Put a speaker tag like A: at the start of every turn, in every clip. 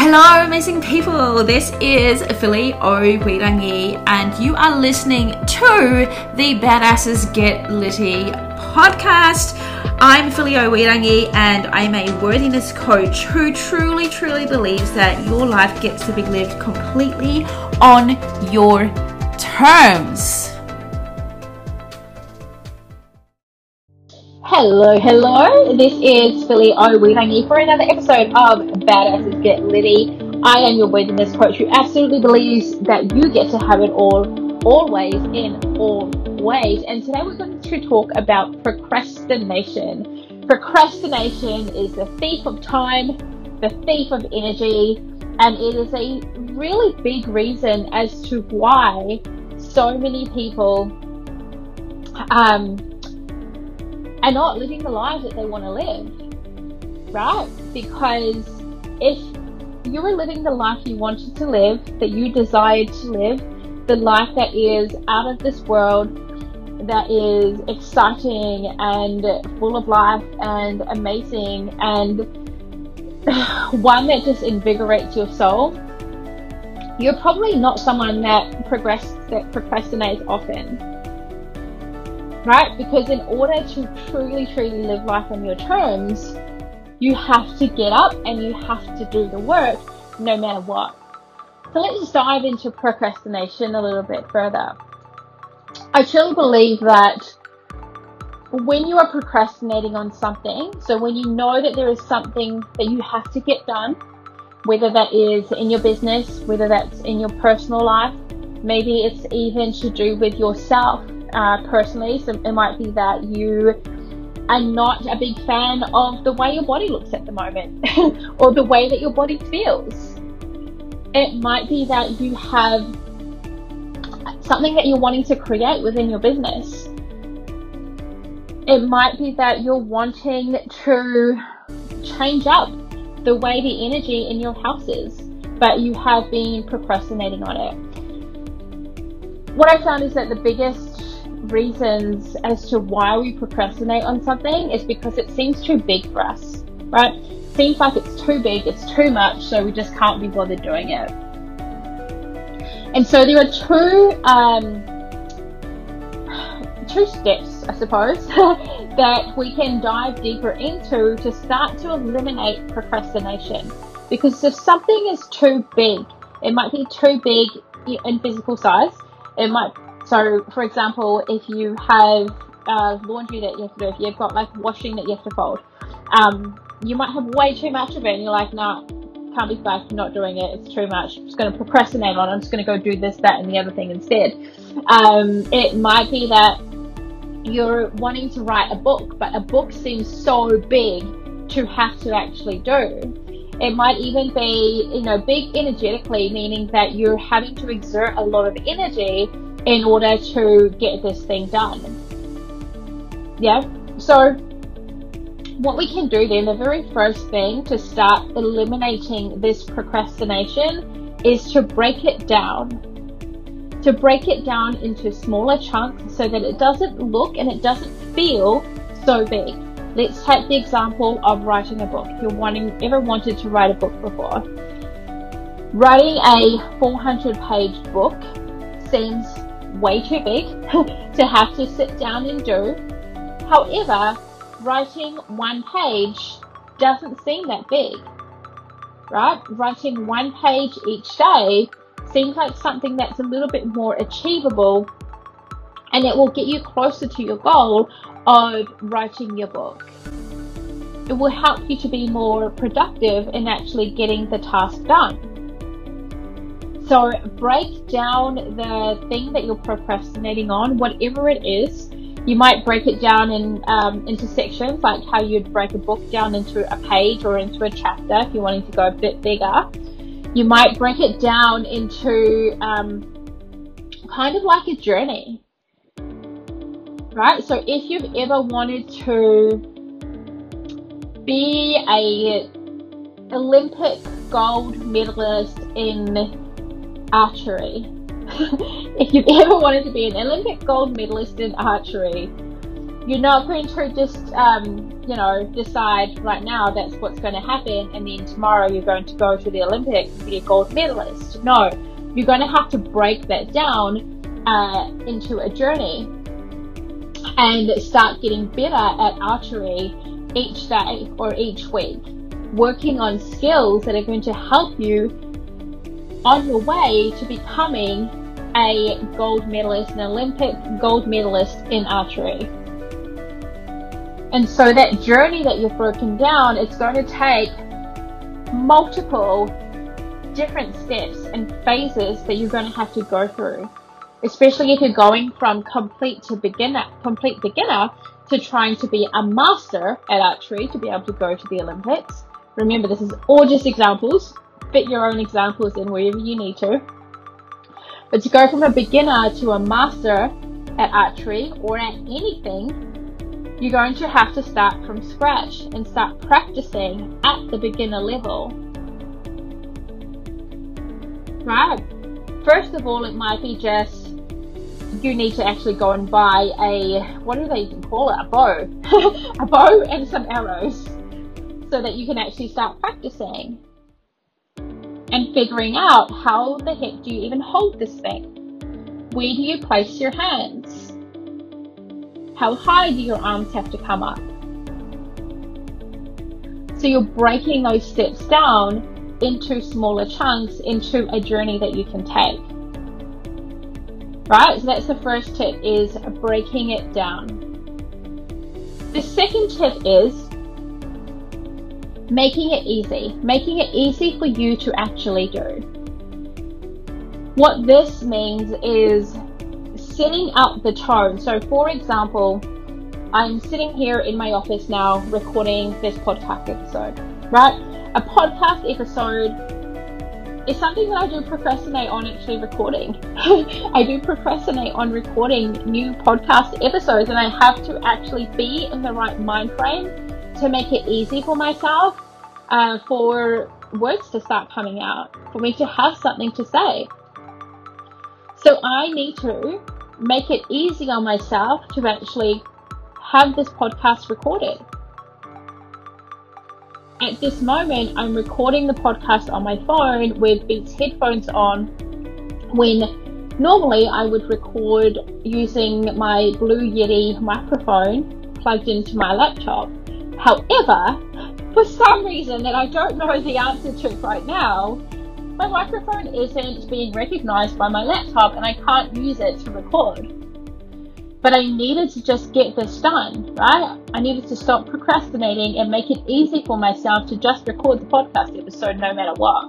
A: Hello amazing people, this is Philly Owirangi and you are listening to the Badasses Get Litty podcast. I'm Philly Owirangi and I'm a worthiness coach who truly believes that your life gets to be lived completely on your terms.
B: Hello, this is Philly Owirangi for another episode of Badasses Get Litty. I am your worthiness coach who absolutely believes that you get to have it all, always, in all ways. And today we're going to talk about procrastination. Procrastination is the thief of time, the thief of energy, and it is a really big reason as to why so many people are not living the lives that they want to live, right? Because if you were living the life you wanted to live, that you desired to live, the life that is out of this world, that is exciting and full of life and amazing, and one that just invigorates your soul, you're probably not someone that procrastinates often. Right? Because in order to truly live life on your terms, you have to get up and you have to do the work no matter what. So let's dive into procrastination a little bit further. I truly believe that when you are procrastinating on something, so when you know that there is something that you have to get done, whether that is in your business, whether that's in your personal life, maybe it's even to do with yourself, personally, so it might be that you are not a big fan of the way your body looks at the moment or the way that your body feels. It might be that you have something that you're wanting to create within your business. It might be that you're wanting to change up the way the energy in your house is, but you have been procrastinating on it. What I found is that the biggest reasons as to why we procrastinate on something is because it seems too big for us, right? Seems like it's too big, it's too much, so we just can't be bothered doing it. And so there are two steps, I suppose, that we can dive deeper into to start to eliminate procrastination. Because if something is too big, it might be too big in physical size. So, for example, if you have laundry that you have to do, if you've got like washing that you have to fold, you might have way too much of it and you're like, nah, can't be fucked, not doing it, it's too much, I'm just going to procrastinate on it, I'm just going to go do this, that and the other thing instead. It might be that you're wanting to write a book, but a book seems so big to have to actually do. It might even be, big energetically, meaning that you're having to exert a lot of energy in order to get this thing done. Yeah, so what we can do then, the very first thing to start eliminating this procrastination is to break it down. To break it down into smaller chunks so that it doesn't look and it doesn't feel so big. Let's take the example of writing a book. If you're ever wanted to write a book before, writing a 400-page book seems way too big to have to sit down and do. However, writing one page doesn't seem that big, right? Writing one page each day seems like something that's a little bit more achievable, and it will get you closer to your goal of writing your book. It will help you to be more productive in actually getting the task done. So break down the thing that you're procrastinating on, whatever it is. You might break it down into sections, like how you'd break a book down into a page or into a chapter if you're wanting to go a bit bigger. You might break it down into kind of like a journey, right? So if you've ever wanted to be a Olympic gold medalist in archery, if you've ever wanted to be an Olympic gold medalist in archery, You're not going to just, decide right now that's what's going to happen, and then tomorrow you're going to go to the Olympics and be a gold medalist. No, you're going to have to break that down into a journey and start getting better at archery each day or each week, working on skills that are going to help you on your way to becoming a gold medalist, an Olympic gold medalist in archery. And so that journey that you've broken down, it's going to take multiple different steps and phases that you're going to have to go through, especially if you're going from complete beginner to trying to be a master at archery to be able to go to the Olympics. Remember, this is all just examples. Fit your own examples in wherever you need to. But to go from a beginner to a master at archery or at anything, you're going to have to start from scratch and start practicing at the beginner level. Right? First of all, it might be just you need to actually go and buy what do they even call it? A bow. A bow and some arrows, so that you can actually start practicing and figuring out how the heck do you even hold this thing? Where do you place your hands? How high do your arms have to come up? So you're breaking those steps down into smaller chunks, into a journey that you can take. Right? So that's the first tip, is breaking it down. The second tip is making it easy for you to actually do. What this means is setting up the tone. So for example, I'm sitting here in my office now recording this podcast episode, right? A podcast episode is something that I do procrastinate on actually recording. I do procrastinate on recording new podcast episodes, and I have to actually be in the right mind frame to make it easy for myself, for words to start coming out, for me to have something to say. So I need to make it easy on myself to actually have this podcast recorded. At this moment, I'm recording the podcast on my phone with Beats headphones on, when normally I would record using my Blue Yeti microphone plugged into my laptop. However, for some reason that I don't know the answer to right now, my microphone isn't being recognized by my laptop and I can't use it to record. But I needed to just get this done, right? I needed to stop procrastinating and make it easy for myself to just record the podcast episode no matter what.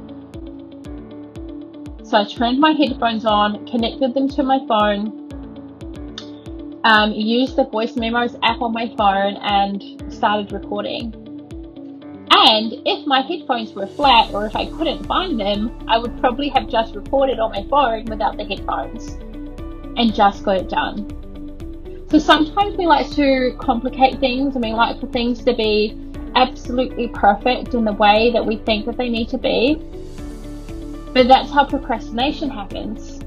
B: So I turned my headphones on, connected them to my phone, used the voice memos app on my phone and started recording. And if my headphones were flat, or if I couldn't find them, I would probably have just recorded on my phone without the headphones and just got it done. So sometimes we like to complicate things, and we like for things to be absolutely perfect in the way that we think that they need to be. But that's how procrastination happens.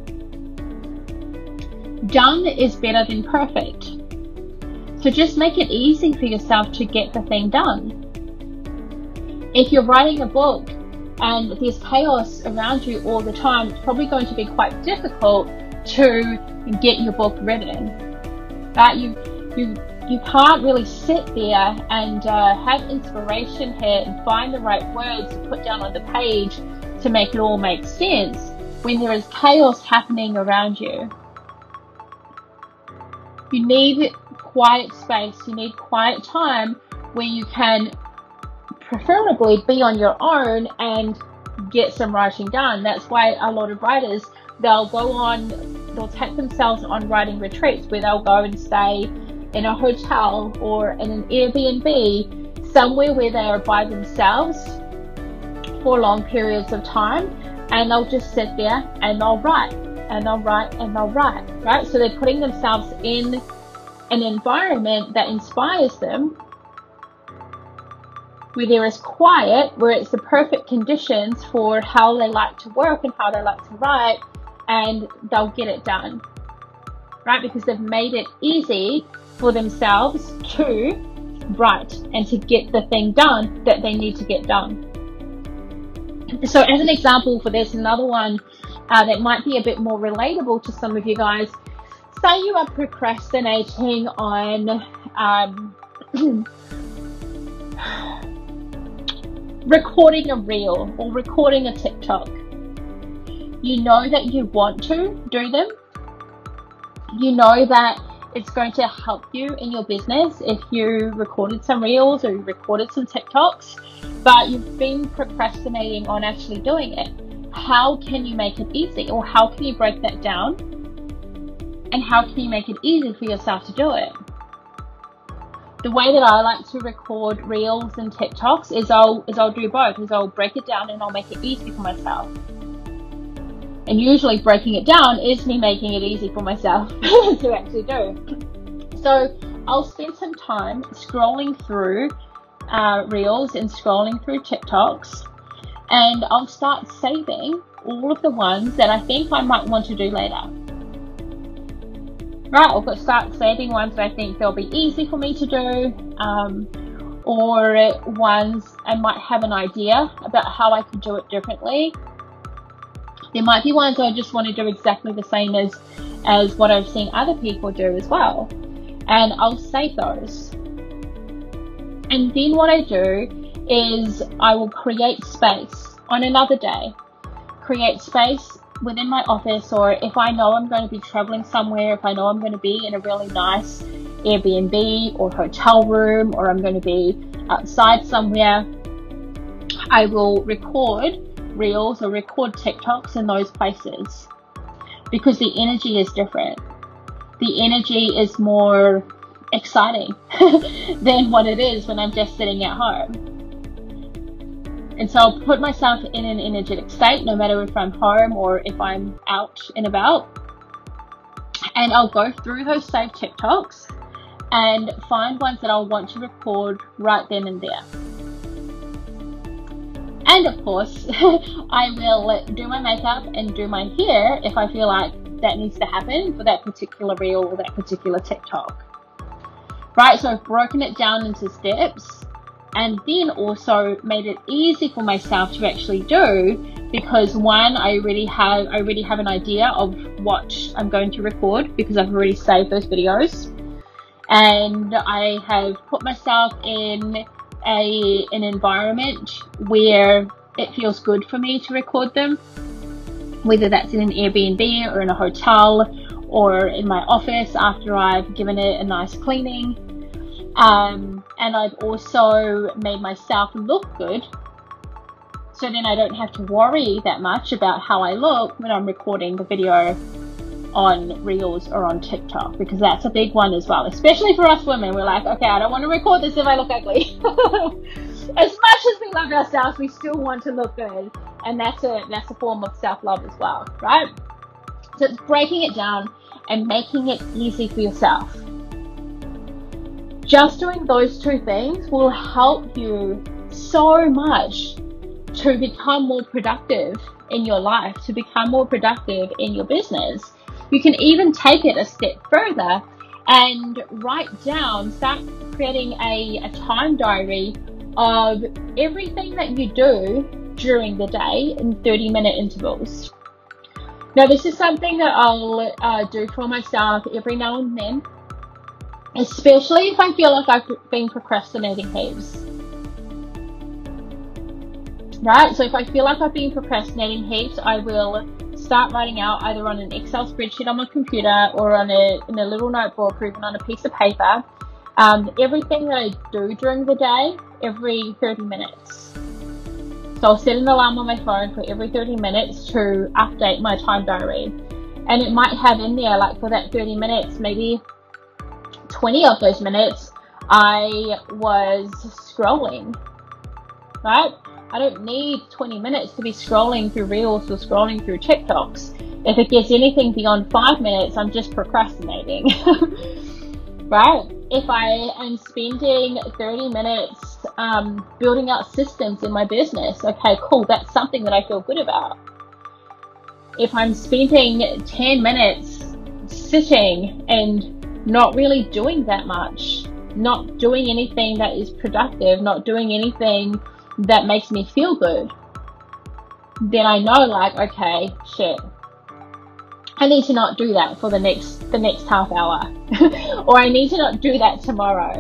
B: Done is better than perfect. So just make it easy for yourself to get the thing done. If you're writing a book and there's chaos around you all the time, it's probably going to be quite difficult to get your book written. Right? You can't really sit there and have inspiration hit and find the right words to put down on the page to make it all make sense when there is chaos happening around you. You need quiet space, you need quiet time where you can preferably be on your own and get some writing done. That's why a lot of writers, they'll take themselves on writing retreats where they'll go and stay in a hotel or in an Airbnb, somewhere where they are by themselves for long periods of time, and they'll just sit there and they'll write and they'll write and they'll write, right? So they're putting themselves in an environment that inspires them, where there is quiet, where it's the perfect conditions for how they like to work and how they like to write, and they'll get it done, right? Because they've made it easy for themselves to write and to get the thing done that they need to get done. So as an example for this, another one that might be a bit more relatable to some of you guys, say you are procrastinating on recording a reel or recording a TikTok. You know that you want to do them. You know that it's going to help you in your business if you recorded some reels or you recorded some TikToks, but you've been procrastinating on actually doing it. How can you make it easy, or how can you break that down? And how can you make it easy for yourself to do it? The way that I like to record reels and TikToks is I'll do both. I'll break it down and I'll make it easy for myself. And usually breaking it down is me making it easy for myself to actually do. So I'll spend some time scrolling through reels and scrolling through TikToks, and I'll start saving all of the ones that I think I might want to do later. Right, I'll start saving ones that I think they'll be easy for me to do, or ones I might have an idea about how I could do it differently. There might be ones I just want to do exactly the same as what I've seen other people do as well. And I'll save those. And then what I do is I will create space on another day. Create space within my office, or if I know I'm going to be traveling somewhere, if I know I'm going to be in a really nice Airbnb or hotel room, or I'm going to be outside somewhere, I will record reels or record TikToks in those places, because the energy is different. The energy is more exciting than what it is when I'm just sitting at home. And so I'll put myself in an energetic state, no matter if I'm home or if I'm out and about, and I'll go through those saved TikToks and find ones that I'll want to record right then and there. And of course, I will do my makeup and do my hair if I feel like that needs to happen for that particular reel or that particular TikTok. Right, so I've broken it down into steps, and then also made it easy for myself to actually do, because one, I already have an idea of what I'm going to record, because I've already saved those videos, and I have put myself in an environment where it feels good for me to record them, whether that's in an Airbnb or in a hotel or in my office after I've given it a nice cleaning. And I've also made myself look good, so then I don't have to worry that much about how I look when I'm recording the video on Reels or on TikTok, because that's a big one as well, especially for us women. We're like, okay, I don't want to record this if I look ugly. As much as we love ourselves, we still want to look good, and that's a form of self-love as well, right? So it's breaking it down and making it easy for yourself. Just doing those two things will help you so much to become more productive in your life, to become more productive in your business. You can even take it a step further and write down, start creating a time diary of everything that you do during the day in 30-minute intervals. Now, this is something that I'll do for myself every now and then, especially if I feel like I've been procrastinating heaps. Right, so if I feel like I've been procrastinating heaps, I will start writing out either on an Excel spreadsheet on my computer or in a little notebook or even on a piece of paper, everything that I do during the day every 30 minutes. So I'll set an alarm on my phone for every 30 minutes to update my time diary. And it might have in there, like for that 30 minutes, maybe 20 of those minutes I was scrolling, right? I don't need 20 minutes to be scrolling through Reels or scrolling through TikToks. If it gets anything beyond 5 minutes, I'm just procrastinating, right? If I am spending 30 minutes building out systems in my business, okay, cool, that's something that I feel good about. If I'm spending 10 minutes sitting and not really doing that much, not doing anything that is productive, not doing anything that makes me feel good, then I know, like, okay, shit, I need to not do that for the next half hour or I need to not do that tomorrow.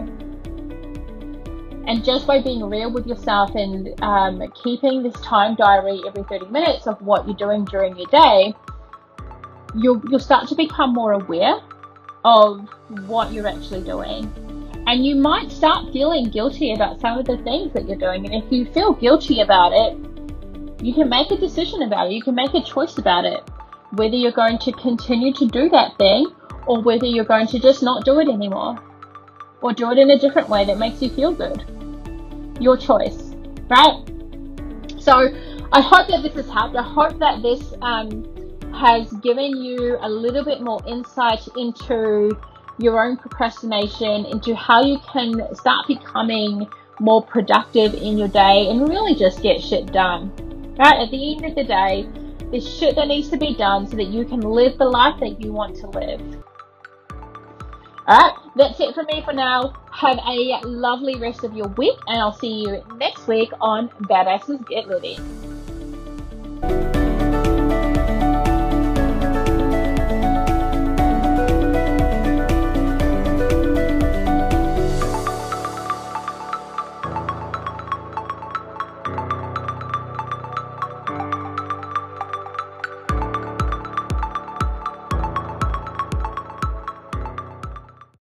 B: And just by being real with yourself and keeping this time diary every 30 minutes of what you're doing during your day, you'll start to become more aware of what you're actually doing. And you might start feeling guilty about some of the things that you're doing. And if you feel guilty about it, you can make a decision about it. You can make a choice about it, whether you're going to continue to do that thing or whether you're going to just not do it anymore or do it in a different way that makes you feel good. Your choice, right? So I hope that this has helped. I hope that this has given you a little bit more insight into your own procrastination, into how you can start becoming more productive in your day and really just get shit done, right? At the end of the day, there's shit that needs to be done so that you can live the life that you want to live. Alright, that's it from me for now. Have a lovely rest of your week, and I'll see you next week on Badasses Get Litty.